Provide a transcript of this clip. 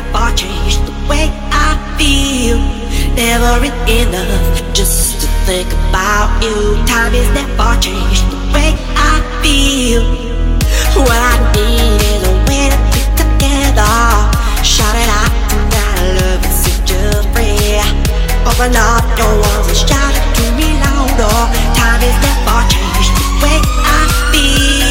never changed the way I feel. Never enough just to think about you. Time is never changed the way I feel. What I need is a way to be together. Shout it out, that love is set you free. Open up your walls and shout it to me louder. Time is never changed the way I feel.